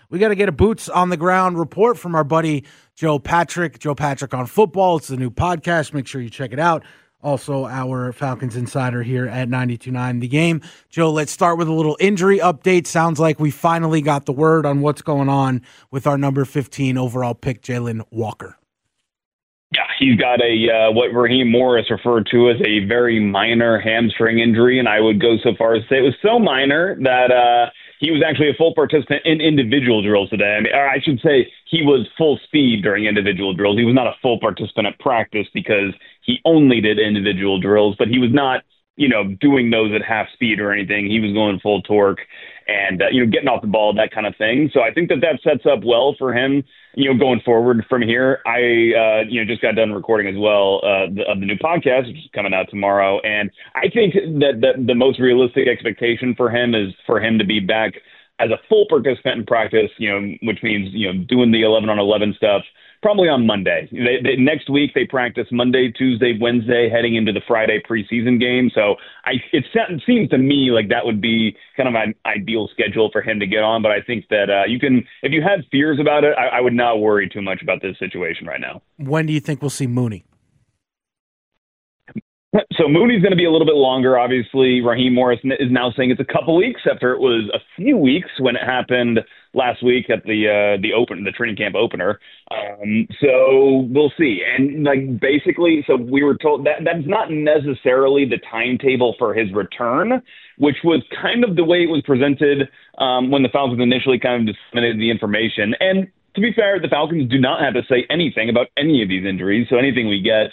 we got to get a boots on the ground report from our buddy Joe Patrick. Joe Patrick on Football. It's the new podcast. Make sure you check it out. Also, our Falcons insider here at 92.9 The Game. Joe, let's start with a little injury update. Sounds like we finally got the word on what's going on with our number 15 overall pick, Jalen Walker. Yeah, he's got what Raheem Morris referred to as a very minor hamstring injury, and I would go so far as to say it was so minor that he was actually a full participant in individual drills today. I mean, or I should say he was full speed during individual drills. He was not a full participant at practice because he only did individual drills, but he was not, doing those at half speed or anything. He was going full torque and, getting off the ball, that kind of thing. So I think that sets up well for him, going forward from here. I, just got done recording as well of the new podcast, which is coming out tomorrow. And I think that the most realistic expectation for him is for him to be back as a full participant in practice, which means, doing the 11-on-11 stuff, probably on Monday. Next week, they practice Monday, Tuesday, Wednesday, heading into the Friday preseason game. So it seems to me like that would be kind of an ideal schedule for him to get on. But I think that if you had fears about it, I would not worry too much about this situation right now. When do you think we'll see Mooney? So Mooney's going to be a little bit longer. Obviously, Raheem Morris is now saying it's a couple weeks after it was a few weeks when it happened last week at the training camp opener. So we'll see. And basically, so we were told that's not necessarily the timetable for his return, which was kind of the way it was presented when the Falcons initially kind of disseminated the information. And to be fair, the Falcons do not have to say anything about any of these injuries. So anything we get,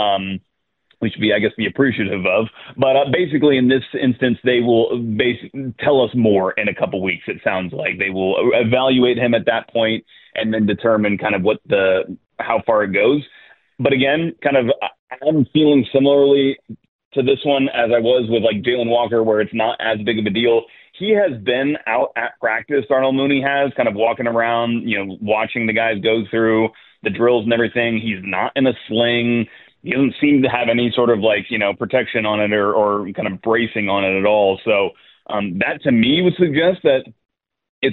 we should be appreciative of. But basically, in this instance, they will tell us more in a couple weeks, it sounds like. They will evaluate him at that point and then determine kind of how far it goes. But again, I'm feeling similarly to this one as I was with Jalen Walker, where it's not as big of a deal. He has been out at practice, Darnell Mooney has, kind of walking around, watching the guys go through the drills and everything. He's not in a sling. He doesn't seem to have any sort of protection on it or kind of bracing on it at all. So that to me would suggest that it's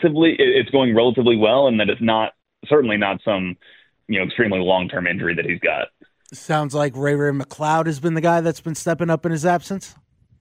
going relatively well and that it's certainly not some, extremely long-term injury that he's got. Sounds like Ray McLeod has been the guy that's been stepping up in his absence.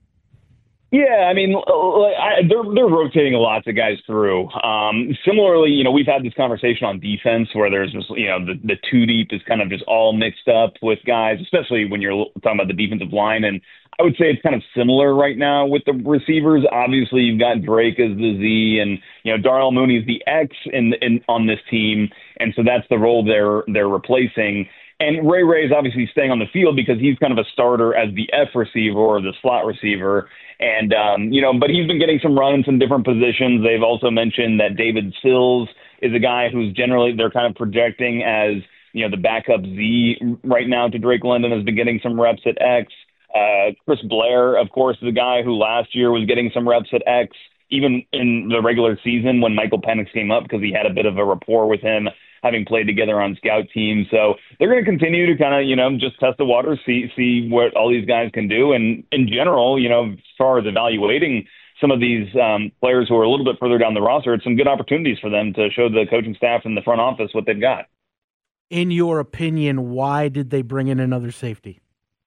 Yeah, I mean, they're rotating a lot of guys through. Similarly, we've had this conversation on defense where there's just, the two deep is kind of just all mixed up with guys, especially when you're talking about the defensive line. And I would say it's kind of similar right now with the receivers. Obviously, you've got Drake as the Z, and Darnell Mooney is the X on this team, and so that's the role they're replacing. And Ray is obviously staying on the field because he's kind of a starter as the F receiver or the slot receiver. And, but he's been getting some run in some different positions. They've also mentioned that David Sills is a guy who's generally they're kind of projecting as, the backup Z right now to Drake London, has been getting some reps at X. Chris Blair, of course, is a guy who last year was getting some reps at X, even in the regular season when Michael Penix came up because he had a bit of a rapport with him, having played together on scout teams. So they're going to continue to kind of, just test the waters, see what all these guys can do. And in general, as far as evaluating some of these players who are a little bit further down the roster, it's some good opportunities for them to show the coaching staff and the front office what they've got. In your opinion, why did they bring in another safety?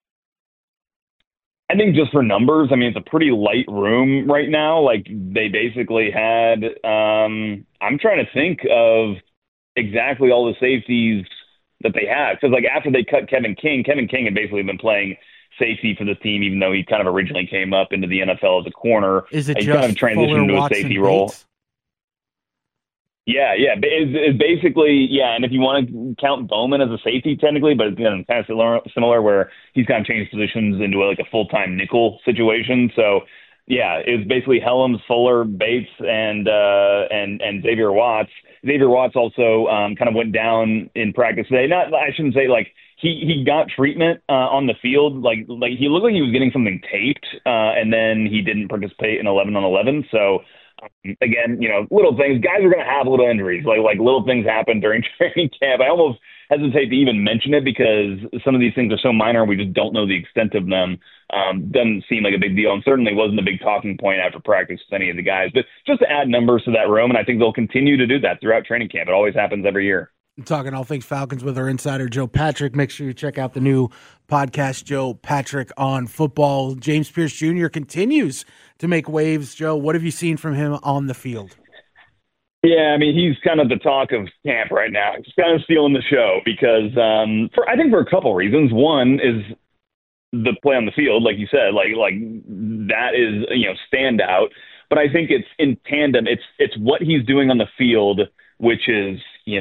I think just for numbers, I mean, it's a pretty light room right now. They basically had, I'm trying to think of exactly all the safeties that they have. Because after they cut Kevin King had basically been playing safety for the team, even though he kind of originally came up into the NFL as a corner. Is it he just kind of transitioned Fuller, into a Watson, safety role? Bates? Yeah. It's basically, yeah. And if you want to count Bowman as a safety, technically, but it's kind of similar where he's kind of changed positions into a full-time nickel situation. So, yeah, it was basically Helms, Fuller, Bates, and Xavier Watts. Xavier Watts also kind of went down in practice today. I shouldn't say he got treatment on the field. He looked like he was getting something taped, and then he didn't participate in 11-on-11. So. Again, little things. Guys are going to have little injuries. Like little things happen during training camp. I almost hesitate to even mention it because some of these things are so minor and we just don't know the extent of them. Doesn't seem like a big deal, and certainly wasn't a big talking point after practice with any of the guys. But just to add numbers to that room, and I think they'll continue to do that throughout training camp. It always happens every year. Talking all things Falcons with our insider, Joe Patrick. Make sure you check out the new podcast, Joe Patrick on Football. James Pierce Jr. continues to make waves. Joe, what have you seen from him on the field? Yeah, I mean, he's kind of the talk of camp right now. He's kind of stealing the show because I think for a couple reasons. One is the play on the field, like you said, like that is, standout. But I think it's in tandem. It's what he's doing on the field, which is,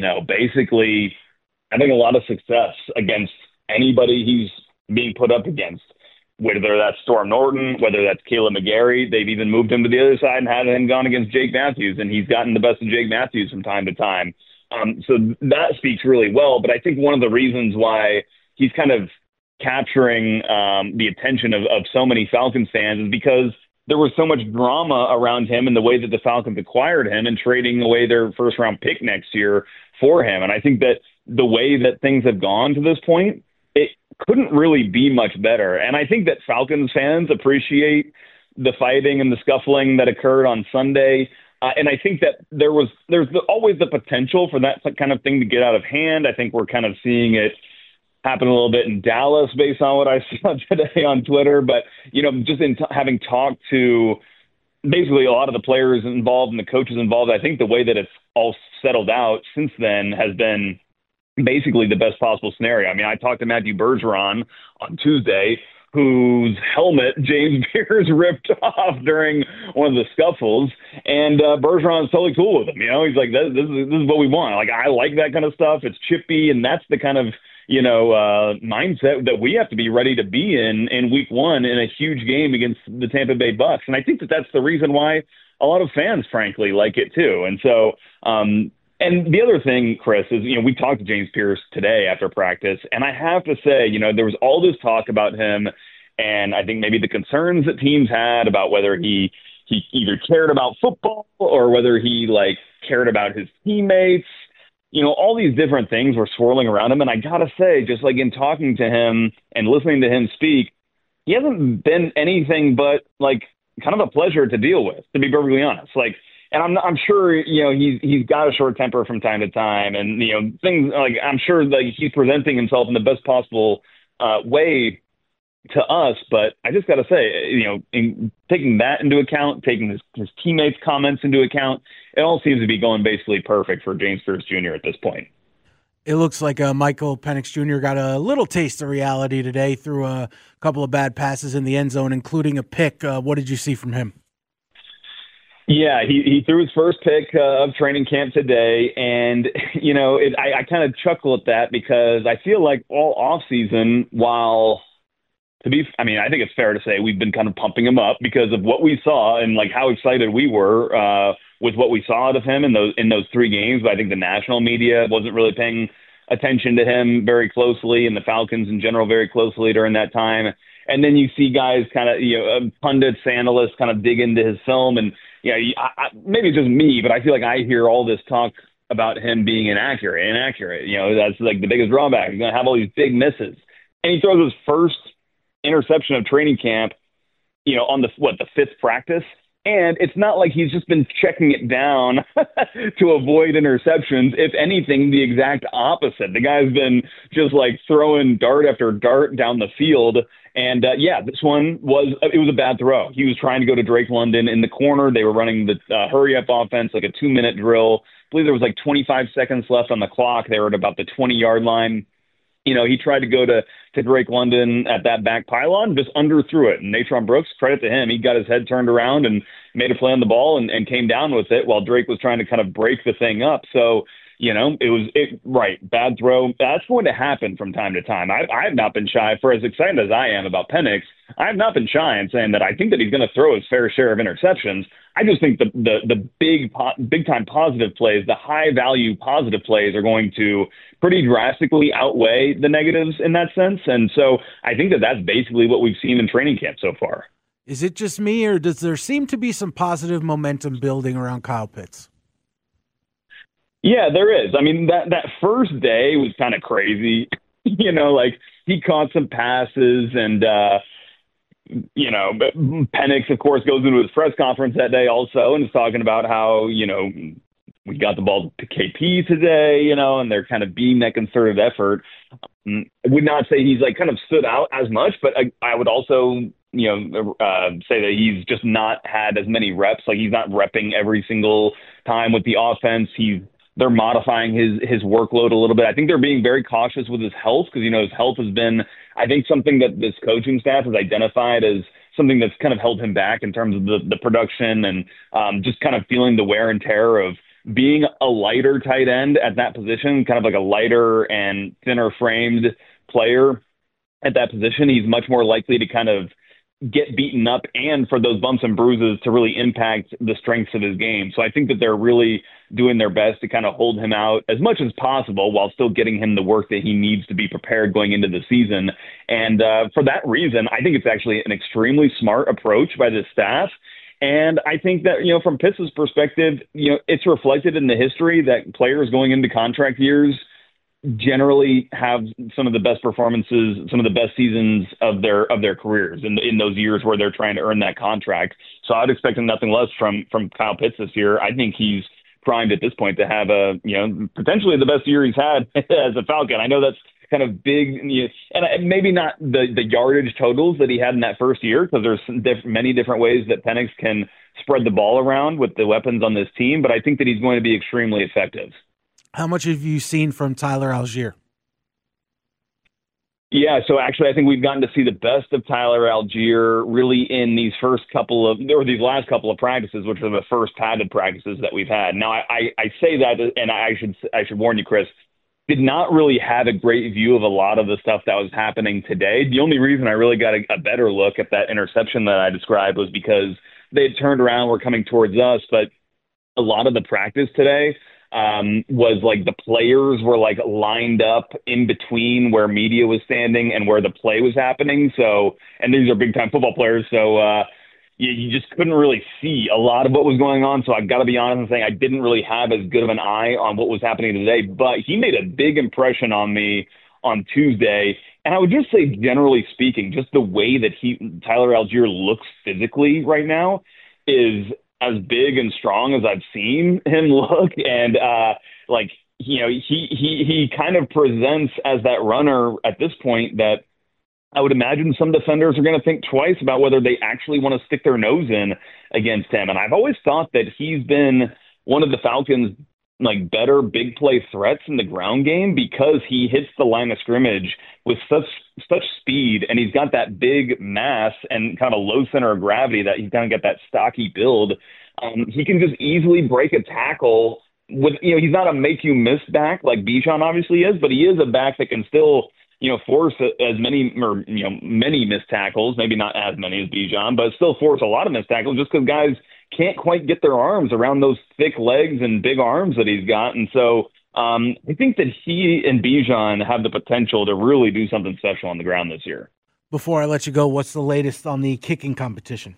basically having a lot of success against anybody he's being put up against, whether that's Storm Norton, whether that's Kaleb McGary. They've even moved him to the other side and had him gone against Jake Matthews, and he's gotten the best of Jake Matthews from time to time. So that speaks really well. But I think one of the reasons why he's kind of capturing the attention of so many Falcons fans is because there was so much drama around him and the way that the Falcons acquired him and trading away their first-round pick next year for him. And I think that the way that things have gone to this point, it couldn't really be much better. And I think that Falcons fans appreciate the fighting and the scuffling that occurred on Sunday. And I think that there's always the potential for that kind of thing to get out of hand. I think we're kind of seeing it happen a little bit in Dallas based on what I saw today on Twitter. But, just in having talked to basically a lot of the players involved and the coaches involved, I think the way that it's all settled out since then has been basically the best possible scenario. I mean, I talked to Matthew Bergeron on Tuesday, whose helmet James Pierce ripped off during one of the scuffles, and Bergeron's totally cool with him. He's like, this is what we want. Like, I like that kind of stuff. It's chippy, and that's the kind of mindset that we have to be ready to be in week one in a huge game against the Tampa Bay Bucks. And I think that that's the reason why a lot of fans, frankly, like it too. And so, and the other thing, Chris, is, we talked to James Pierce today after practice, and I have to say, there was all this talk about him, and I think maybe the concerns that teams had about whether he either cared about football or whether he cared about his teammates. All these different things were swirling around him. And I got to say, just in talking to him and listening to him speak, he hasn't been anything but kind of a pleasure to deal with, to be perfectly honest. And I'm sure, he's got a short temper from time to time and, things I'm sure he's presenting himself in the best possible way to us. But I just got to say, in taking that into account, taking his teammates' comments into account, it all seems to be going basically perfect for James Pierce Jr. at this point. It looks like Michael Penix Jr. got a little taste of reality today through a couple of bad passes in the end zone, including a pick. What did you see from him? Yeah, he threw his first pick of training camp today, and I kind of chuckle at that because I feel like all offseason, I think it's fair to say we've been kind of pumping him up because of what we saw and how excited we were with what we saw out of him in those 3 games. But I think the national media wasn't really paying attention to him very closely, and the Falcons in general very closely during that time. And then you see guys kind of, pundits, analysts kind of dig into his film, and maybe it's just me, but I feel like I hear all this talk about him being inaccurate. That's the biggest drawback. He's going to have all these big misses, and he throws his first interception of training camp, on the 5th practice. And it's not like he's just been checking it down to avoid interceptions. If anything, the exact opposite. The guy's been just throwing dart after dart down the field. And this one was a bad throw. He was trying to go to Drake London in the corner. They were running the hurry up offense, a 2-minute drill. I believe there was 25 seconds left on the clock. They were at about the 20-yard line. He tried to go to Drake London at that back pylon, just underthrew it. And Natron Brooks, credit to him, he got his head turned around and made a play on the ball and came down with it while Drake was trying to kind of break the thing up. So, bad throw. That's going to happen from time to time. I've not been shy, for as excited as I am about Penix, I've not been shy in saying that I think that he's going to throw his fair share of interceptions. I just think the big time positive plays, the high value positive plays are going to pretty drastically outweigh the negatives in that sense. And so I think that that's basically what we've seen in training camp so far. Is it just me, or does there seem to be some positive momentum building around Kyle Pitts? Yeah, there is. I mean, that first day was kind of crazy. Like he caught some passes and, but Penix, of course, goes into his press conference that day also and is talking about how, we got the ball to KP today, and they're kind of being that concerted effort. I would not say he's like kind of stood out as much, but I would also, say that he's just not had as many reps. Like he's not repping every single time with the offense. They're modifying his workload a little bit. I think they're being very cautious with his health because, his health has been, I think, something that this coaching staff has identified as something that's kind of held him back in terms of the production and just kind of feeling the wear and tear of being a lighter tight end at that position, kind of like a lighter and thinner framed player at that position. He's much more likely to kind of get beaten up and for those bumps and bruises to really impact the strengths of his game. So I think that they're really doing their best to kind of hold him out as much as possible while still getting him the work that he needs to be prepared going into the season. And for that reason, I think it's actually an extremely smart approach by the staff. And I think that, from Pitts's perspective, it's reflected in the history that players going into contract years generally have some of the best performances, some of the best seasons of their careers in those years where they're trying to earn that contract. So I'd expect nothing less from Kyle Pitts this year. I think he's primed at this point to have potentially the best year he's had as a Falcon. I know that's kind of big, and maybe not the yardage totals that he had in that first year, because there's many different ways that Penix can spread the ball around with the weapons on this team, but I think that he's going to be extremely effective. How much have you seen from Tyler Allgeier? Yeah, so actually I think we've gotten to see the best of Tyler Allgeier really in these these last couple of practices, which are the first padded practices that we've had. Now, I say that, and I should warn you, Chris, did not really have a great view of a lot of the stuff that was happening today. The only reason I really got a better look at that interception that I described was because they had turned around, were coming towards us, but a lot of the practice today was like the players were like lined up in between where media was standing and where the play was happening. So, and these are big time football players. So, you just couldn't really see a lot of what was going on. So I've got to be honest and saying I didn't really have as good of an eye on what was happening today, but he made a big impression on me on Tuesday. And I would just say, generally speaking, just the way that Tyler Allgeier looks physically right now is as big and strong as I've seen him look. And he kind of presents as that runner at this point that I would imagine some defenders are going to think twice about whether they actually want to stick their nose in against him. And I've always thought that he's been one of the Falcons' like better big play threats in the ground game because he hits the line of scrimmage with such speed, and he's got that big mass and kind of low center of gravity that he's kind of got that stocky build. He can just easily break a tackle with, he's not a make you miss back like Bijan obviously is, but he is a back that can still force as many many missed tackles, maybe not as many as Bijan, but still force a lot of missed tackles just because guys can't quite get their arms around those thick legs and big arms that he's got. And so I think that he and Bijan have the potential to really do something special on the ground this year. Before I let you go, what's the latest on the kicking competition?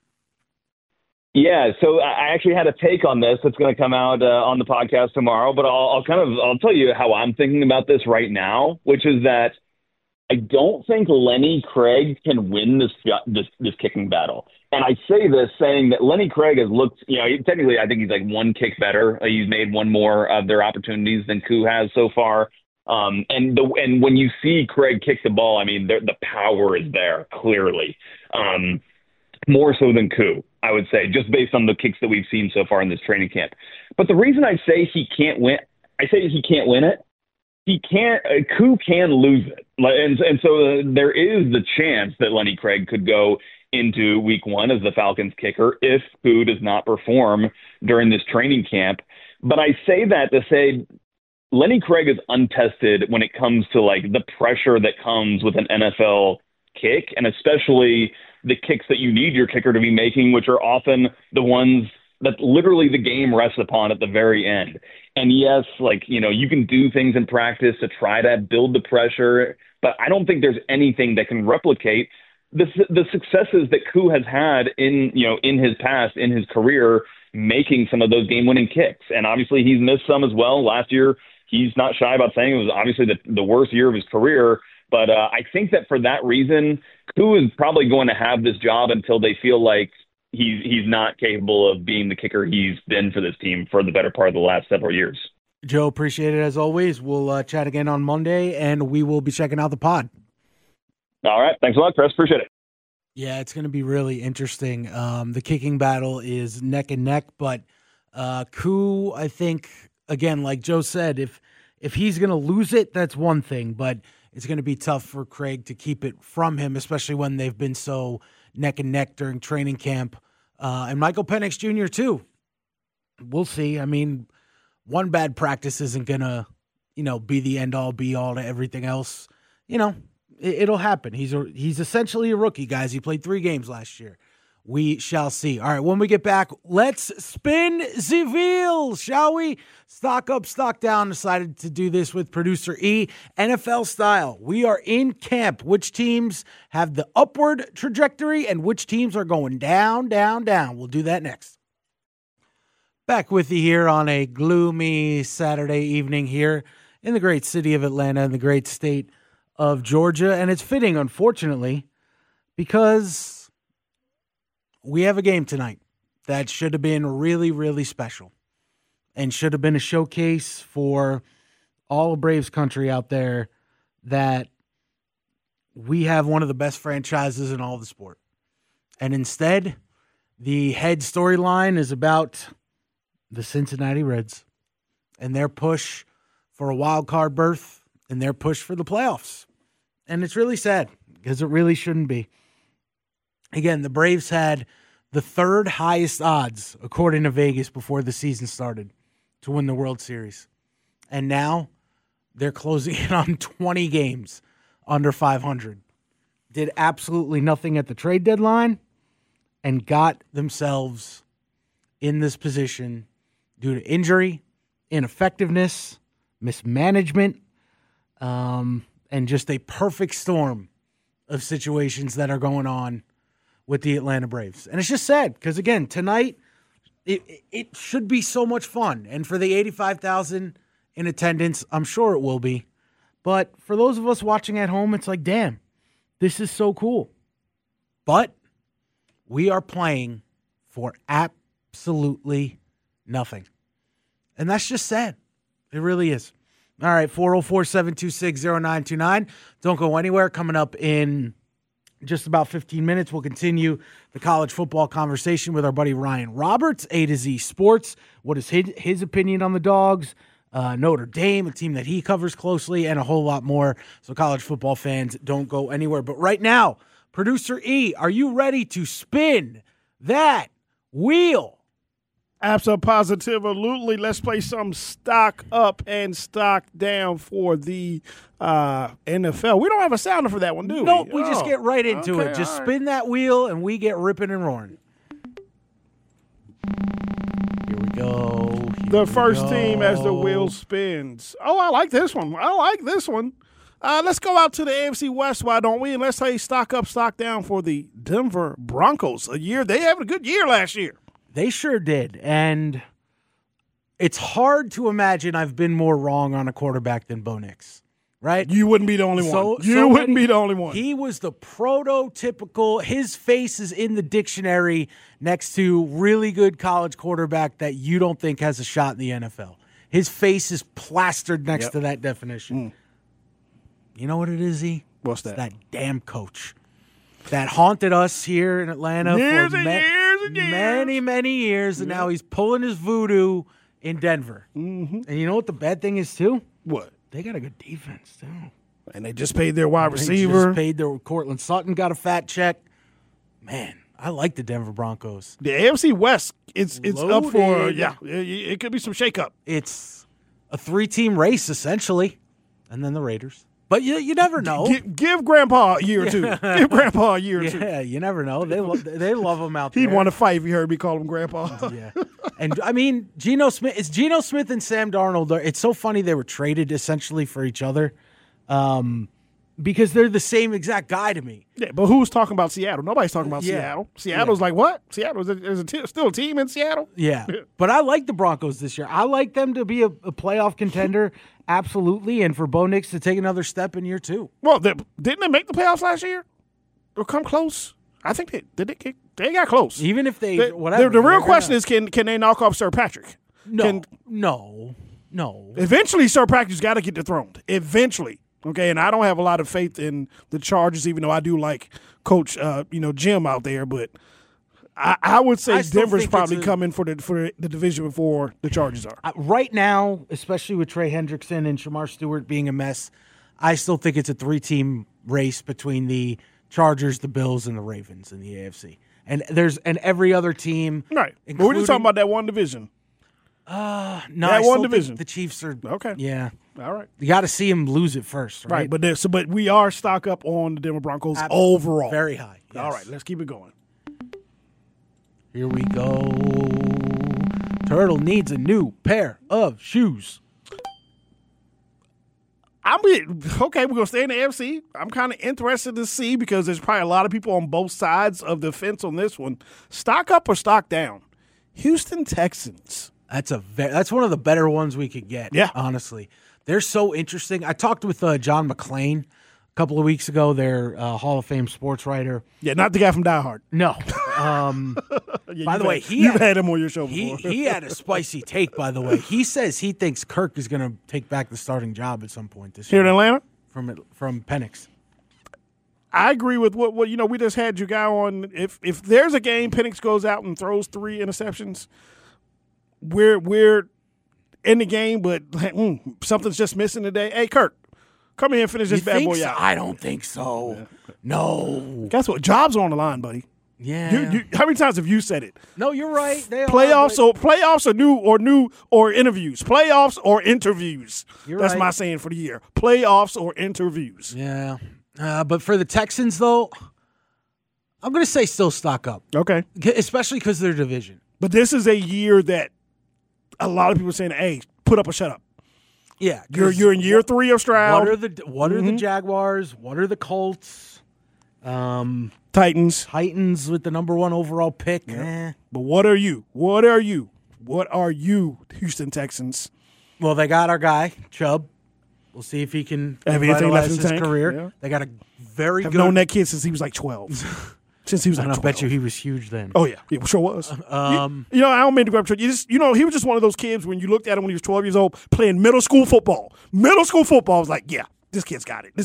Yeah, so I actually had a take on this that's going to come out on the podcast tomorrow, but I'll tell you how I'm thinking about this right now, which is that I don't think Lenny Craig can win this kicking battle. And I say this saying that Lenny Craig has looked, technically I think he's like one kick better. He's made one more of their opportunities than Koo has so far. And when you see Craig kick the ball, I mean, the power is there, clearly. More so than Koo, I would say, just based on the kicks that we've seen so far in this training camp. But the reason I say he can't win it, Koo can lose it. And so there is the chance that Lenny Craig could go into week one as the Falcons kicker if Koo does not perform during this training camp. But I say that to say Lenny Craig is untested when it comes to like the pressure that comes with an NFL kick, and especially the kicks that you need your kicker to be making, which are often the ones that literally the game rests upon at the very end. And yes, you can do things in practice to try to build the pressure, but I don't think there's anything that can replicate the successes that Koo has had in his past, in his career, making some of those game-winning kicks. And obviously he's missed some as well. Last year, he's not shy about saying it was obviously the worst year of his career. But I think that for that reason, Koo is probably going to have this job until they feel like he's not capable of being the kicker he's been for this team for the better part of the last several years. Joe, appreciate it as always. We'll chat again on Monday, and we will be checking out the pod. All right. Thanks a lot, Chris. Appreciate it. Yeah, it's going to be really interesting. The kicking battle is neck and neck, but Koo, I think, again, like Joe said, if he's going to lose it, that's one thing, but it's going to be tough for Craig to keep it from him, especially when they've been so neck and neck during training camp. And Michael Penix Jr., too. We'll see. I mean, one bad practice isn't going to, be the end-all, be-all to everything else. It'll happen. He's essentially a rookie, guys. He played 3 games last year. We shall see. All right, when we get back, let's spin the wheel, shall we? Stock up, stock down. Decided to do this with producer E, NFL style. We are in camp. Which teams have the upward trajectory and which teams are going down, down, down? We'll do that next. Back with you here on a gloomy Saturday evening here in the great city of Atlanta, in the great state of Georgia. And it's fitting, unfortunately, because we have a game tonight that should have been really, really special and should have been a showcase for all of Braves country out there that we have one of the best franchises in all of the sport. And instead, the head storyline is about the Cincinnati Reds and their push for a wild card berth and their push for the playoffs. And it's really sad because it really shouldn't be. Again, the Braves had the 3rd highest odds, according to Vegas, before the season started to win the World Series. And now they're closing in on 20 games under 500. Did absolutely nothing at the trade deadline and got themselves in this position due to injury, ineffectiveness, mismanagement, and just a perfect storm of situations that are going on with the Atlanta Braves. And it's just sad because, again, tonight it should be so much fun. And for the 85,000 in attendance, I'm sure it will be. But for those of us watching at home, it's like, damn, this is so cool. But we are playing for absolutely nothing. And that's just sad. It really is. All right, 404-726-0929. Don't go anywhere. Coming up in just about 15 minutes, we'll continue the college football conversation with our buddy Ryan Roberts, A to Z Sports. What is his opinion on the Dogs, Notre Dame, a team that he covers closely, and a whole lot more. So college football fans, don't go anywhere. But right now, producer E, are you ready to spin that wheel? Absolutely. Let's play some stock up and stock down for the NFL. We don't have a sounder for that one, do we? Nope, we just get right into it. Just spin that wheel, and we get ripping and roaring. Here we go. The first team as the wheel spins. Oh, I like this one. Let's go out to the AFC West, why don't we? And let's say stock up, stock down for the Denver Broncos. They had a good year last year. They sure did, and it's hard to imagine I've been more wrong on a quarterback than Bo Nix, right? You wouldn't be the only one. You wouldn't be the only one. He was the prototypical, his face is in the dictionary next to really good college quarterback that you don't think has a shot in the NFL. His face is plastered next to that definition. You know what it is, E? What's that? It's that damn coach that haunted us here in Atlanta years for and years and years. Many, many years, and now he's pulling his voodoo in Denver. Mm-hmm. And you know what the bad thing is, too? What? They got a good defense, too. And they just paid their wide receiver. They just paid their Cortland Sutton, got a fat check. Man, I like the Denver Broncos. The AFC West, it's up for, it could be some shakeup. It's a 3-team race, essentially, and then the Raiders. But you never know. Give Grandpa a year or two. Give Grandpa a year or two. Yeah, you never know. They love him out there. He'd want to fight if he heard me call him Grandpa. Yeah. And, I mean, Geno Smith and Sam Darnold. It's so funny they were traded essentially for each other. because they're the same exact guy to me. Yeah, but who's talking about Seattle? Nobody's talking about Yeah. Seattle. Seattle's like, what? Seattle is still a team in Seattle? Yeah. But I like the Broncos this year. I like them to be a playoff contender, absolutely, and for Bo Nix to take another step in year 2. Well, didn't they make the playoffs last year? Or come close? I think they got close. Even if they whatever. The real question is, can they knock off Sir Patrick? No. Eventually, Sir Patrick's got to get dethroned. Eventually. Okay, and I don't have a lot of faith in the Chargers, even though I do like Coach, Jim out there. But I would say Denver's probably coming for the division before the Chargers are. Right now, especially with Trey Hendrickson and Shamar Stewart being a mess, I still think it's a 3-team race between the Chargers, the Bills, and the Ravens in the AFC. And every other team. Right. But we're just talking about that one division. No, that one division. The Chiefs are okay. Yeah. All right. You got to see them lose it first, right? Right, but we are stock up on the Denver Broncos overall. Very high. Yes. All right, let's keep it going. Here we go. Turtle needs a new pair of shoes. Okay, we're going to stay in the AFC. I'm kind of interested to see because there's probably a lot of people on both sides of the fence on this one. Stock up or stock down? Houston Texans. That's one of the better ones we could get, honestly. They're so interesting. I talked with John McClain a couple of weeks ago, their Hall of Fame sports writer. Yeah, not the guy from Die Hard. No. By the way, you've had him on your show before. He had a spicy take, by the way. He says he thinks Kirk is going to take back the starting job at some point this year. Here in Atlanta? From Penix. I agree with what we just had your guy on. If there's a game Penix goes out and throws 3 interceptions, we're in the game, but something's just missing today. Hey, Kirk, come here and finish this bad boy out. I don't think so. Yeah. No. Guess what? Jobs are on the line, buddy. Yeah. How many times have you said it? No, you're right. Playoffs or interviews. Playoffs or interviews. That's right. my saying for the year. Playoffs or interviews. Yeah. But for the Texans, though, I'm going to say still stock up. Okay. Especially because of their division. But this is a year that a lot of people are saying, hey, put up or shut up. Yeah. You're in year 3 of Stroud. What are the Jaguars? What are the Colts? Titans with the number 1 overall pick. Yeah. But what are you? What are you, Houston Texans? Well, they got our guy, Chubb. We'll see if he can revitalize his career. Yeah. They got a very good. I've known that kid since he was like 12. Since he was like 12. I bet you he was huge then. Oh, yeah. It sure was. I don't mean to grab you. He was just one of those kids when you looked at him when he was 12 years old playing middle school football. Middle school football, I was like, yeah, this kid's got it.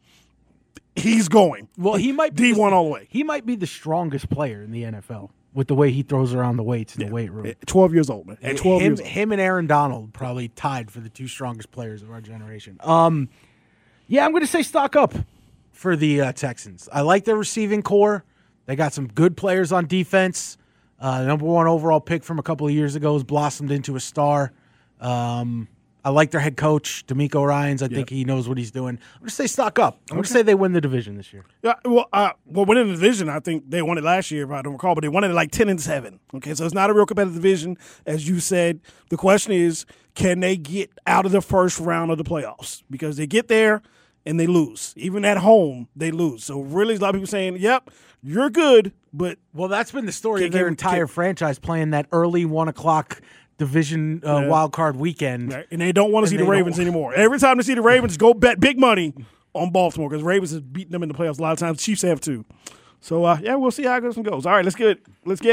He's going. Well, he might be D1 all the way. He might be the strongest player in the NFL with the way he throws around the weights in the weight room. 12 years old, man. At 12 years old. Him and Aaron Donald probably tied for the 2 strongest players of our generation. I'm going to say stock up for the Texans. I like their receiving core. They got some good players on defense. The number 1 overall pick from a couple of years ago has blossomed into a star. I like their head coach, D'Amico Ryans. I think he knows what he's doing. I'm going to say stock up. I'm going to say they win the division this year. Yeah, winning the division, I think they won it last year, if I don't recall, but they won it like 10-7. Okay, so it's not a real competitive division, as you said. The question is, can they get out of the first round of the playoffs? Because they get there and they lose. Even at home, they lose. So really, a lot of people saying, yep, you're good, but well, that's been the story of their entire franchise, playing that early 1 o'clock division wild card weekend. Right. And they don't want to see the Ravens anymore. Every time they see the Ravens, go bet big money on Baltimore because Ravens has beaten them in the playoffs a lot of times. Chiefs have too. So, we'll see how this one goes. All right, let's get it. Let's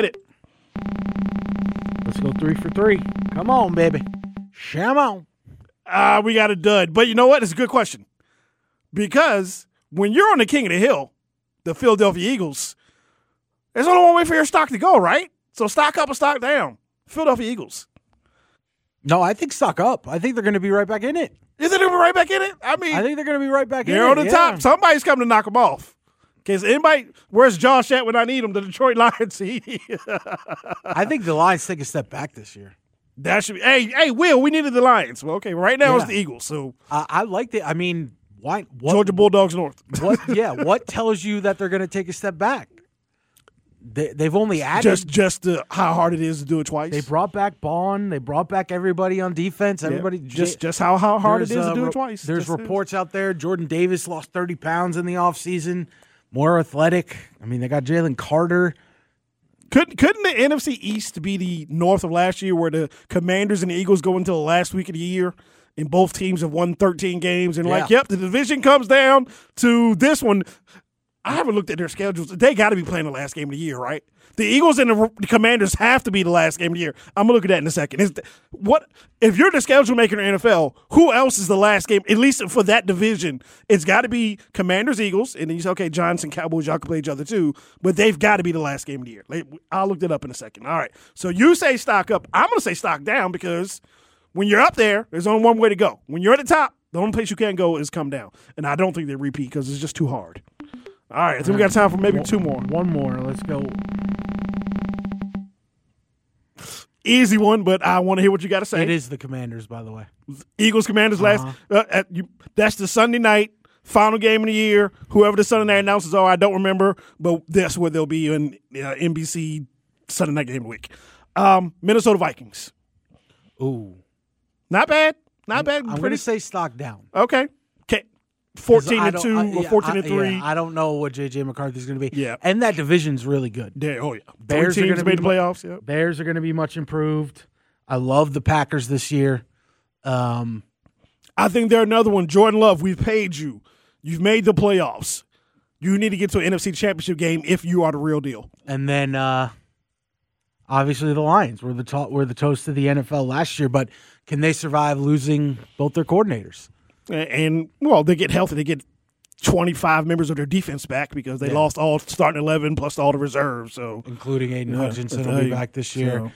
go 3 for 3. Come on, baby. Sham on. We got a dud. But you know what? It's a good question. Because when you're on the king of the hill, the Philadelphia Eagles, there's only one way for your stock to go, right? So stock up or stock down. Philadelphia Eagles. No, I think stock up. I think they're going to be right back in it. Is it going to be right back in it? I mean, I think they're going to be right back in it. They're on the top. Somebody's coming to knock them off. Where's Josh at when I need him? The Detroit Lions. I think the Lions take a step back this year. That should be. Hey, Will, we needed the Lions. Well, okay, right now it's the Eagles. So I like it. I mean, Georgia Bulldogs North. What tells you that they're going to take a step back? they've only added just how hard it is to do it twice. They brought back Bond. They brought back everybody on defense. Everybody just how hard it is to do it twice. There's reports out there. Jordan Davis lost 30 pounds in the offseason. More athletic. I mean, they got Jalen Carter. Couldn't the NFC East be the North of last year, where the Commanders and the Eagles go until the last week of the year, and both teams have won 13 games, and the division comes down to this one. I haven't looked at their schedules. They got to be playing the last game of the year, right? The Eagles and the Commanders have to be the last game of the year. I'm going to look at that in a second. If you're the schedule maker in the NFL, who else is the last game, at least for that division? It's got to be Commanders, Eagles, and then you say, okay, Giants and Cowboys, y'all can play each other too, but they've got to be the last game of the year. I'll look that up in a second. All right, so you say stock up. I'm going to say stock down, because when you're up there, there's only one way to go. When you're at the top, the only place you can't go is come down, and I don't think they repeat because it's just too hard. All right, I think we got time for maybe two more. One more. Let's go. Easy one, but I want to hear what you got to say. It is the Commanders, by the way. Eagles, Commanders last. That's the Sunday night final game of the year. Whoever the Sunday night announcers are, I don't remember, but that's what they'll be in NBC Sunday night game of the week. Minnesota Vikings. Ooh, not bad. Not bad. I'm going to say stock down. Okay. 14-2 or 14-3. Yeah, I don't know what J.J. McCarthy's going to be. Yeah. And that division's really good. Yeah, oh, yeah. Bears are going to made the playoffs. Yeah. Bears are going to be much improved. I love the Packers this year. I think they're another one. Jordan Love, we've paid you. You've made the playoffs. You need to get to an NFC Championship game if you are the real deal. And then, obviously, the Lions were the toast of the NFL last year, but can they survive losing both their coordinators? And, well, they get healthy. They get 25 members of their defense back because they lost all starting 11 plus all the reserves. So, including Aiden Hutchinson will be back this year.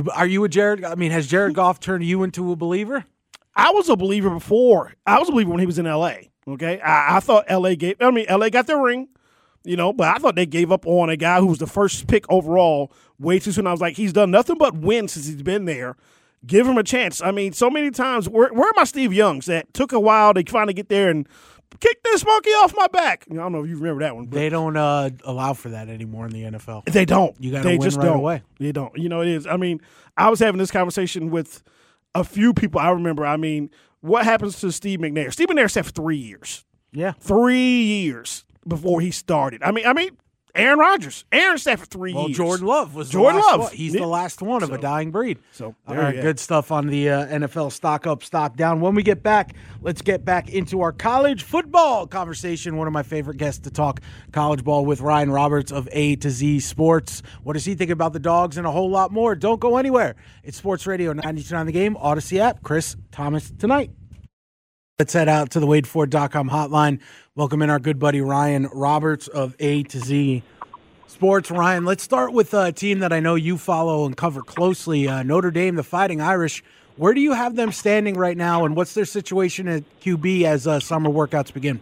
Has Jared Goff turned you into a believer? I was a believer before. I was a believer when he was in L.A., okay? I thought L.A. got their ring, but I thought they gave up on a guy who was the first pick overall way too soon. I was like, he's done nothing but win since he's been there. Give him a chance. I mean, so many times, where are my Steve Youngs that took a while to finally get there and kick this monkey off my back? I don't know if you remember that one. They don't allow for that anymore in the NFL. They don't. You got to win right away. They don't. It is. I mean, I was having this conversation with a few people I remember. I mean, what happens to Steve McNair? Steve McNair sat for 3 years. Yeah. 3 years before he started. I mean, Aaron Rodgers. Aaron sat for 3 years. Well, Jordan Love was Jordan the last Love. one. He's the last one of a dying breed. So, all right, good stuff on the NFL stock up, stock down. When we get back, let's get back into our college football conversation. One of my favorite guests to talk college ball with, Ryan Roberts of A to Z Sports. What does he think about the Dogs and a whole lot more? Don't go anywhere. It's Sports Radio 92.9 The Game, Odyssey app. Chris Thomas tonight. Let's head out to the WadeFord.com hotline. Welcome in our good buddy Ryan Roberts of A to Z Sports. Ryan, let's start with a team that I know you follow and cover closely, Notre Dame, the Fighting Irish. Where do you have them standing right now, and what's their situation at QB as summer workouts begin?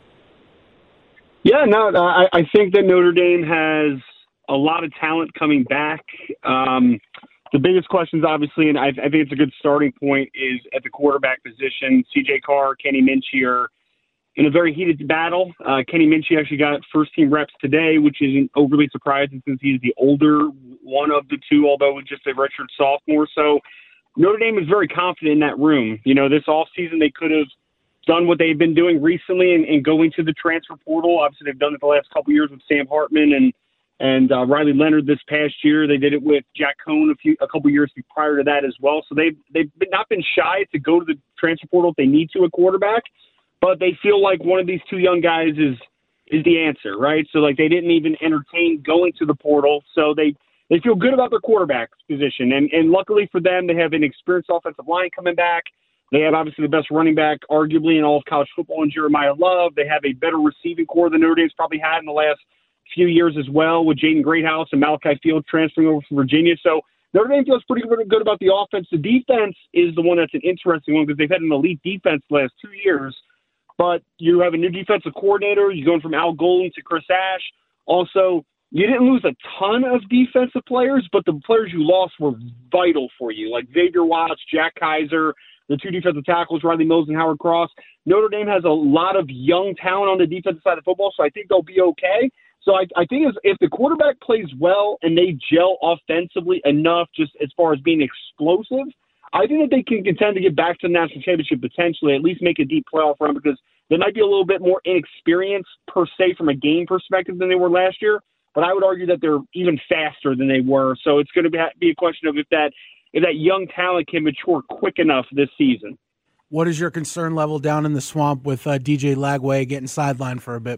Yeah, I think that Notre Dame has a lot of talent coming back. The biggest questions, obviously, and I think it's a good starting point, is at the quarterback position. C.J. Carr, Kenny Minchey are in a very heated battle. Kenny Minchey actually got first-team reps today, which isn't overly surprising since he's the older one of the two, although just a redshirt sophomore. So Notre Dame is very confident in that room. This offseason they could have done what they've been doing recently and going to the transfer portal. Obviously, they've done it the last couple of years with Sam Hartman and Riley Leonard this past year. They did it with Jack Cohn a couple of years prior to that as well. So they've not been shy to go to the transfer portal if they need to at quarterback, but they feel like one of these two young guys is the answer, right? So they didn't even entertain going to the portal. So they feel good about their quarterback position. And luckily for them, they have an experienced offensive line coming back. They have obviously the best running back arguably in all of college football in Jeremiah Love. They have a better receiving core than Notre Dame's probably had in the last few years as well, with Jaden Greathouse and Malachi Field transferring over from Virginia. So Notre Dame feels pretty good about the offense. The defense is the one that's an interesting one because they've had an elite defense the last 2 years. But you have a new defensive coordinator. You're going from Al Golden to Chris Ash. Also, you didn't lose a ton of defensive players, but the players you lost were vital for you, like Xavier Watts, Jack Kaiser, the two defensive tackles, Riley Mills and Howard Cross. Notre Dame has a lot of young talent on the defensive side of football, so I think they'll be okay. So I think if the quarterback plays well and they gel offensively enough, just as far as being explosive, I think that they can contend to get back to the national championship potentially, at least make a deep playoff run, because they might be a little bit more inexperienced per se from a game perspective than they were last year. But I would argue that they're even faster than they were. So it's going to be a question of if that young talent can mature quick enough this season. What is your concern level down in the swamp with DJ Lagway getting sidelined for a bit?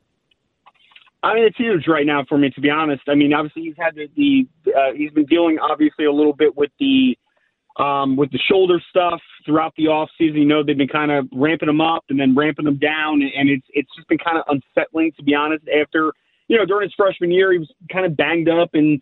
I mean, it's huge right now for me, to be honest. I mean, obviously he's had he's been dealing obviously a little bit with the shoulder stuff throughout the offseason. You know, they've been kind of ramping him up and then ramping him down, and it's just been kind of unsettling, to be honest. After, you know, during his freshman year, he was kind of banged up, and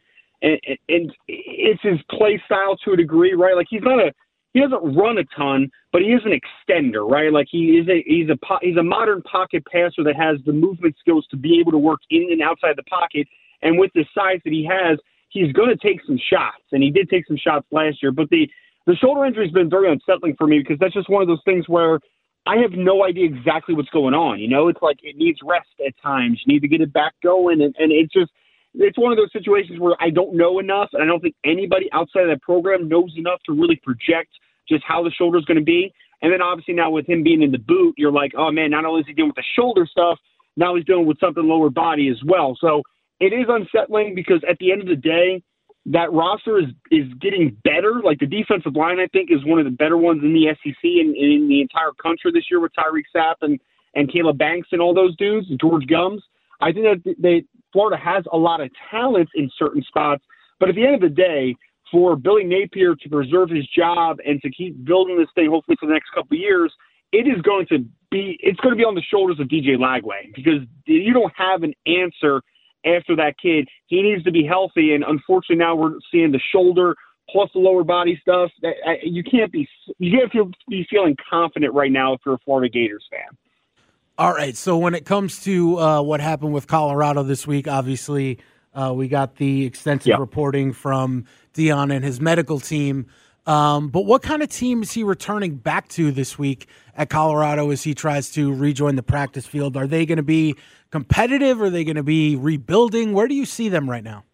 it's his play style to a degree, right? Like he doesn't run a ton, but he is an extender, right? Like he's a modern pocket passer that has the movement skills to be able to work in and outside the pocket, and with the size that he has, he's going to take some shots, and he did take some shots last year. But the shoulder injury has been very unsettling for me, because that's just one of those things where I have no idea exactly what's going on. You know, it's like it needs rest at times. You need to get it back going, and it's one of those situations where I don't know enough, and I don't think anybody outside of that program knows enough to really project just how the shoulder is going to be. And then obviously now with him being in the boot, you're like, oh man, not only is he dealing with the shoulder stuff, now he's dealing with something lower body as well. So it is unsettling, because at the end of the day, that roster is getting better. Like the defensive line, I think, is one of the better ones in the SEC and in the entire country this year, with Tyreek Sapp and Caleb Banks and all those dudes, George Gums. I think that Florida has a lot of talent in certain spots, but at the end of the day, for Billy Napier to preserve his job and to keep building this thing, hopefully for the next couple of years, it's going to be on the shoulders of DJ Lagway, because you don't have an answer after that kid. He needs to be healthy, and unfortunately now we're seeing the shoulder plus the lower body stuff. You can't be feeling confident right now if you're a Florida Gators fan. All right, so when it comes to what happened with Colorado this week, obviously we got the extensive reporting from Deion and his medical team. But what kind of team is he returning back to this week at Colorado as he tries to rejoin the practice field? Are they going to be competitive? Are they going to be rebuilding? Where do you see them right now?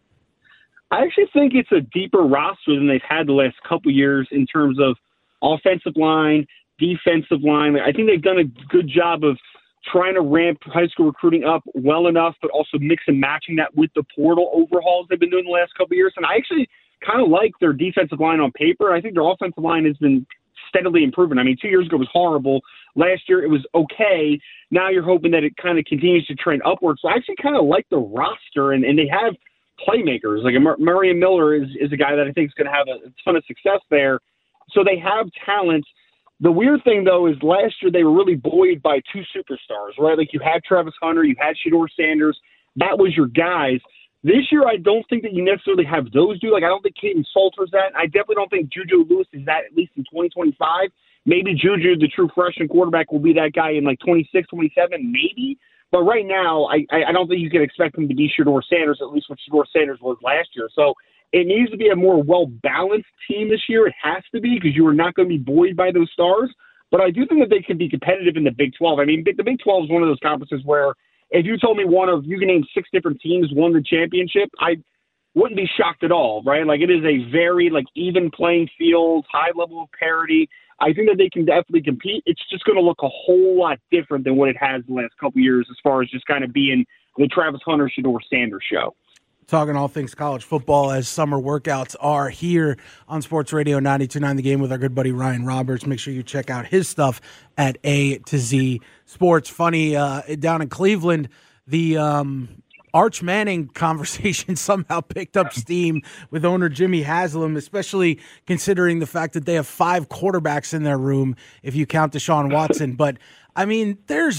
I actually think it's a deeper roster than they've had the last couple years in terms of offensive line, defensive line. I think they've done a good job of trying to ramp high school recruiting up well enough, but also mix and matching that with the portal overhauls they've been doing the last couple of years. And I actually kind of like their defensive line on paper. I think their offensive line has been steadily improving. I mean, 2 years ago it was horrible. Last year it was okay. Now you're hoping that it kind of continues to trend upwards. So I actually kind of like the roster, and they have playmakers. Like Marion Miller is a guy that I think is going to have a ton of success there. So they have talent. The weird thing, though, is last year they were really buoyed by two superstars, right? Like you had Travis Hunter, you had Shedeur Sanders. That was your guys. This year, I don't think that you necessarily have those two. Like, I don't think Caden Salter's that. I definitely don't think Juju Lewis is that, at least in 2025. Maybe Juju, the true freshman quarterback, will be that guy in like 26, 27, maybe. But right now, I don't think you can expect him to be Shedeur Sanders, at least what Shedeur Sanders was last year. So it needs to be a more well-balanced team this year. It has to be, because you are not going to be buoyed by those stars. But I do think that they can be competitive in the Big 12. I mean, the Big 12 is one of those conferences where if you told me you can name 6 different teams won the championship, I wouldn't be shocked at all, right? Like, it is a very, even playing field, high level of parity. I think that they can definitely compete. It's just going to look a whole lot different than what it has the last couple of years as far as just kind of being the Travis Hunter, Shedeur Sanders show. Talking all things college football as summer workouts are here on Sports Radio 92.9 The Game with our good buddy Ryan Roberts. Make sure you check out his stuff at A to Z Sports. Funny, down in Cleveland, the Arch Manning conversation somehow picked up steam with owner Jimmy Haslam, especially considering the fact that they have 5 quarterbacks in their room if you count Deshaun Watson. But, I mean,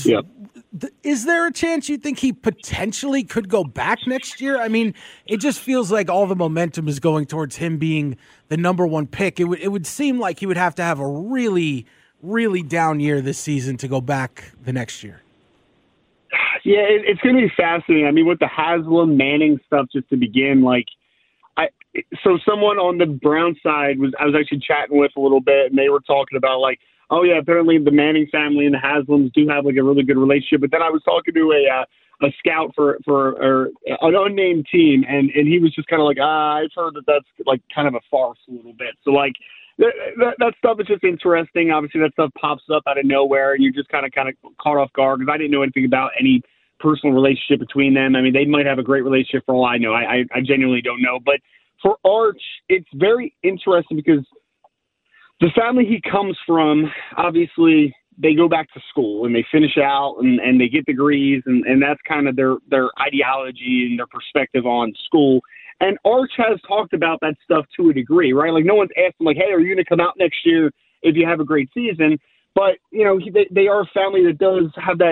is there a chance you think he potentially could go back next year? I mean, it just feels like all the momentum is going towards him being the number 1 pick. It would seem like he would have to have a really, really down year this season to go back the next year. Yeah, it's going to be fascinating. I mean, with the Haslam Manning stuff, just to begin, so someone on the Brown side I was actually chatting with a little bit, and they were talking about oh yeah, apparently the Manning family and the Haslams do have a really good relationship. But then I was talking to a scout for an unnamed team, and he was just kind of like, I've heard that's like kind of a farce a little bit. So like that stuff is just interesting. Obviously, that stuff pops up out of nowhere, and you're just kind of caught off guard because I didn't know anything about any personal relationship between them. I mean, they might have a great relationship for all I know. I genuinely don't know. But for Arch, it's very interesting because the family he comes from, obviously, they go back to school and they finish out and they get degrees, and that's kind of their ideology and their perspective on school. And Arch has talked about that stuff to a degree, right? Like, no one's asked him, like, hey, are you going to come out next year if you have a great season? But, you know, they are a family that does have that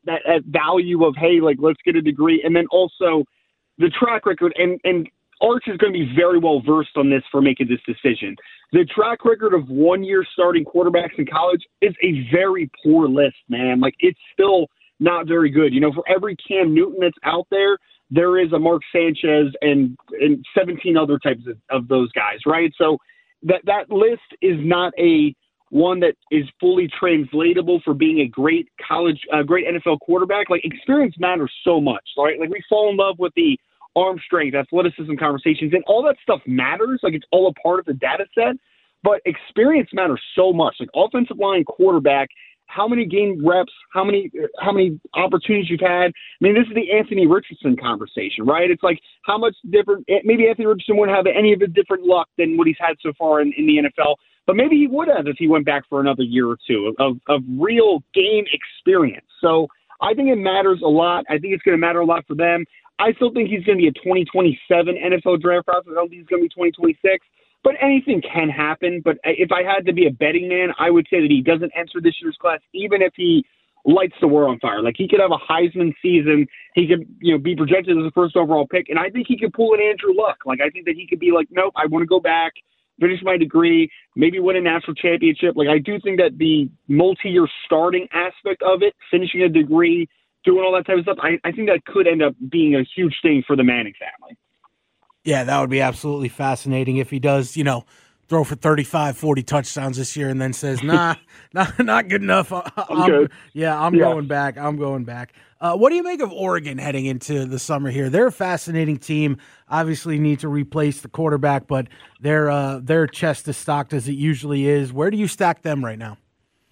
value of, hey, like, let's get a degree. And then also the track record, and Arch is going to be very well versed on this for making this decision. The track record of 1 year starting quarterbacks in college is a very poor list, man. Like, it's still not very good. You know, for every Cam Newton that's out there, there is a Mark Sanchez and 17 other types of those guys, right? So that list is not a one that is fully translatable for being a great great NFL quarterback. Like, experience matters so much, right? Like, we fall in love with the arm strength, athleticism conversations, and all that stuff matters. Like, it's all a part of the data set, but experience matters so much. Like, offensive line, quarterback, how many game reps, how many opportunities you've had. I mean, this is the Anthony Richardson conversation, right? It's like, how much different, maybe Anthony Richardson wouldn't have any of the different luck than what he's had so far in the NFL, but maybe he would have if he went back for another year or two of real game experience. So I think it matters a lot. I think it's going to matter a lot for them. I still think he's going to be a 2027 NFL draft prospect. I don't think he's going to be 2026. But anything can happen. But if I had to be a betting man, I would say that he doesn't enter this year's class, even if he lights the world on fire. Like, he could have a Heisman season. He could, be projected as a first overall pick. And I think he could pull an Andrew Luck. Like, I think that he could be like, nope, I want to go back, finish my degree, maybe win a national championship. Like, I do think that the multi-year starting aspect of it, finishing a degree, doing all that type of stuff, I think that could end up being a huge thing for the Manning family. Yeah, that would be absolutely fascinating if he does, throw for 35, 40 touchdowns this year and then says, not good enough. I'm good. I'm going back. I'm going back. What do you make of Oregon heading into the summer here? They're a fascinating team. Obviously need to replace the quarterback, but their chest is stocked as it usually is. Where do you stack them right now?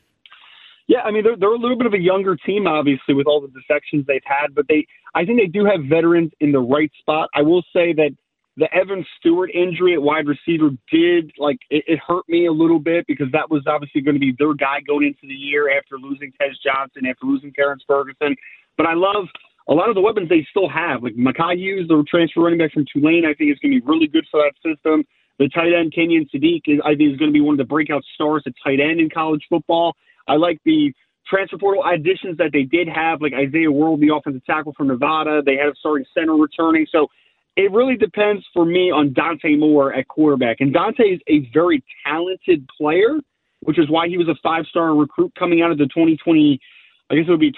Yeah, I mean, they're a little bit of a younger team, obviously, with all the defections they've had, but I think they do have veterans in the right spot. I will say that the Evan Stewart injury at wide receiver it hurt me a little bit because that was obviously going to be their guy going into the year after losing Tez Johnson, after losing Terrence Ferguson. But I love a lot of the weapons they still have. Like Mekhi Hughes, the transfer running back from Tulane, I think is going to be really good for that system. The tight end, Kenyon Sadiq, I think is going to be one of the breakout stars at tight end in college football. I like the transfer portal additions that they did have, like Isaiah World, the offensive tackle from Nevada. They had a starting center returning. So it really depends for me on Dante Moore at quarterback. And Dante is a very talented player, which is why he was a 5-star recruit coming out of the 2020, I guess it would be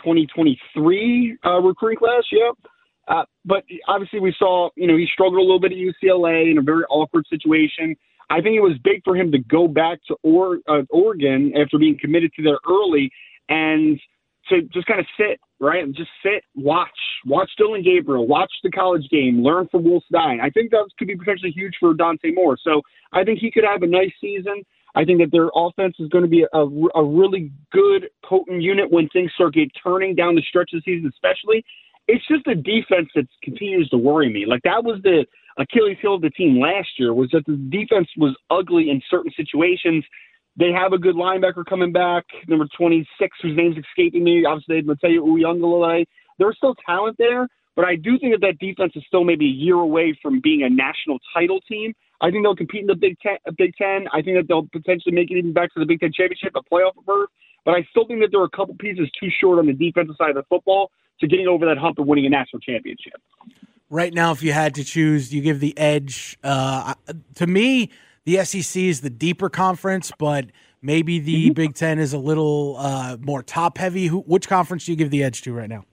2023 recruiting class. Yeah. But obviously we saw, he struggled a little bit at UCLA in a very awkward situation. I think it was big for him to go back to Oregon after being committed to there early and to just kind of sit, right? Just sit, watch Dylan Gabriel, watch the college game, learn from Will Stein. I think that could be potentially huge for Dante Moore. So I think he could have a nice season. I think that their offense is going to be a really good, potent unit when things start turning down the stretch of the season, especially. It's just the defense that continues to worry me. Like, that was the Achilles heel of the team last year, was that the defense was ugly in certain situations. They have a good linebacker coming back, number 26, whose name's escaping me. Obviously, they have Mateo Uyunglele. There's still talent there, but I do think that defense is still maybe a year away from being a national title team. I think they'll compete in the Big Ten. I think that they'll potentially make it even back to the Big Ten championship, a playoff berth. But I still think that there are a couple pieces too short on the defensive side of the football to getting over that hump of winning a national championship. Right now, if you had to choose, you give the edge. To me, the SEC is the deeper conference, but maybe the Big Ten is a little more top-heavy. Which conference do you give the edge to right now?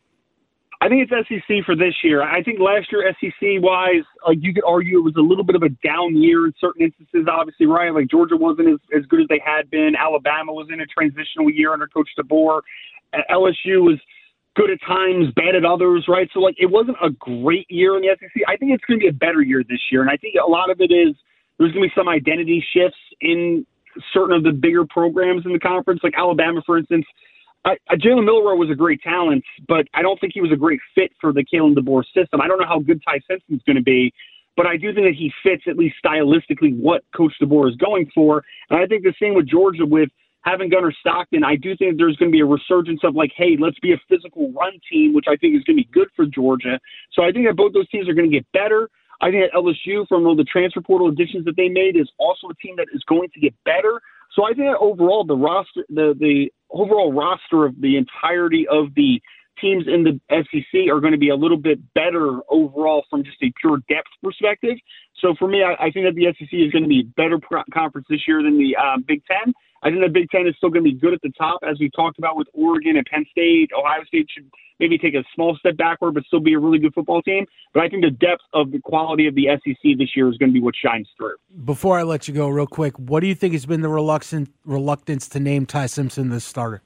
I think it's SEC for this year. I think last year, SEC-wise, you could argue it was a little bit of a down year in certain instances, obviously, right? Like, Georgia wasn't as good as they had been. Alabama was in a transitional year under Coach DeBoer. LSU was good at times, bad at others, right? So, like, it wasn't a great year in the SEC. I think it's going to be a better year this year, and I think a lot of it is there's going to be some identity shifts in certain of the bigger programs in the conference, like Alabama, for instance. Jalen Milroe was a great talent, but I don't think he was a great fit for the Kalen DeBoer system. I don't know how good Ty Simpson's going to be, but I do think that he fits, at least stylistically, what Coach DeBoer is going for. And I think the same with Georgia with having Gunnar Stockton. I do think there's going to be a resurgence of, like, hey, let's be a physical run team, which I think is going to be good for Georgia. So I think that both those teams are going to get better. I think that LSU, from all the transfer portal additions that they made, is also a team that is going to get better. So I think that overall the overall roster of the entirety of the teams in the SEC are going to be a little bit better overall from just a pure depth perspective. So for me, I think that the SEC is going to be a better conference this year than the Big Ten. I think the Big Ten is still going to be good at the top, as we talked about with Oregon and Penn State. Ohio State should maybe take a small step backward, but still be a really good football team. But I think the depth of the quality of the SEC this year is going to be what shines through. Before I let you go, real quick, what do you think has been the reluctance to name Ty Simpson the starter?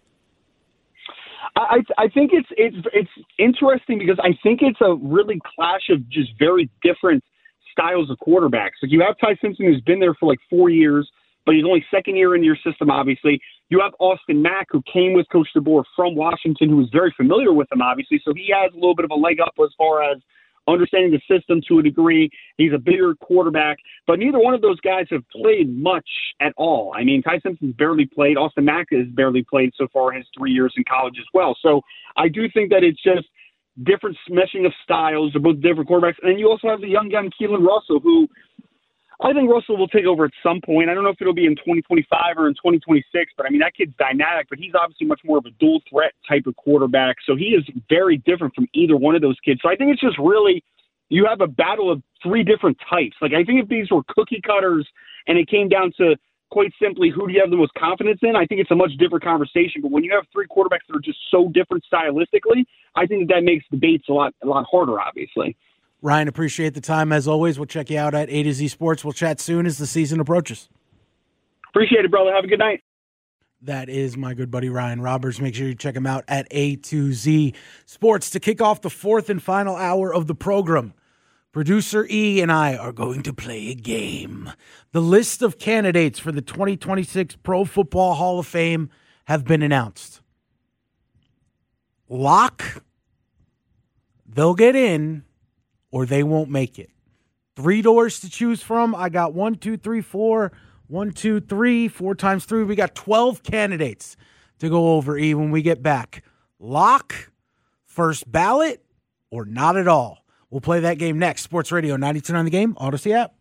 I think it's interesting because I think it's a really clash of just very different styles of quarterbacks. Like, you have Ty Simpson, who's been there for like 4 years, but he's only second year in your system, obviously. You have Austin Mack, who came with Coach DeBoer from Washington, who was very familiar with him, obviously. So he has a little bit of a leg up as far as understanding the system to a degree. He's a bigger quarterback, but neither one of those guys have played much at all. I mean, Ty Simpson's barely played. Austin Mack has barely played so far in his 3 years in college as well. So I do think that it's just different smeshing of styles. They're both different quarterbacks. And then you also have the young gun, Keelan Russell, who I think Russell will take over at some point. I don't know if it'll be in 2025 or in 2026, but I mean, that kid's dynamic, but he's obviously much more of a dual threat type of quarterback. So he is very different from either one of those kids. So I think it's just really, you have a battle of three different types. Like, I think if these were cookie cutters and it came down to quite simply who do you have the most confidence in, I think it's a much different conversation. But when you have three quarterbacks that are just so different stylistically, I think that makes debates a lot harder, obviously. Ryan, appreciate the time as always. We'll check you out at A to Z Sports. We'll chat soon as the season approaches. Appreciate it, brother. Have a good night. That is my good buddy Ryan Roberts. Make sure you check him out at A to Z Sports. To kick off the fourth and final hour of the program, producer E and I are going to play a game. The list of candidates for the 2026 Pro Football Hall of Fame have been announced. Lock, they'll get in, or they won't make it. 3 doors to choose from. I got 1, 2, 3, 4. 1, 2, 3. 4 times 3. We got 12 candidates to go over, E, when we get back. Lock, first ballot, or not at all. We'll play that game next. Sports Radio 92.9 The Game, Odyssey app.